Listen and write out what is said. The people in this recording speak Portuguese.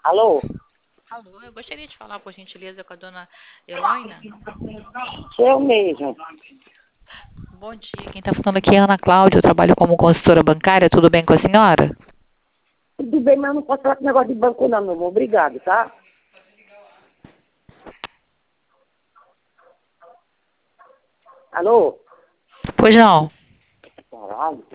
Alô? Alô, eu gostaria de falar, por gentileza, com a dona Heloína. Eu mesmo. Bom dia, quem está falando aqui é Ana Cláudia, eu trabalho como consultora bancária, tudo bem com a senhora? Tudo bem, mas eu não posso falar com negócio de banco não, meu amor. Obrigado, tá? Alô? Pois não. Caralho.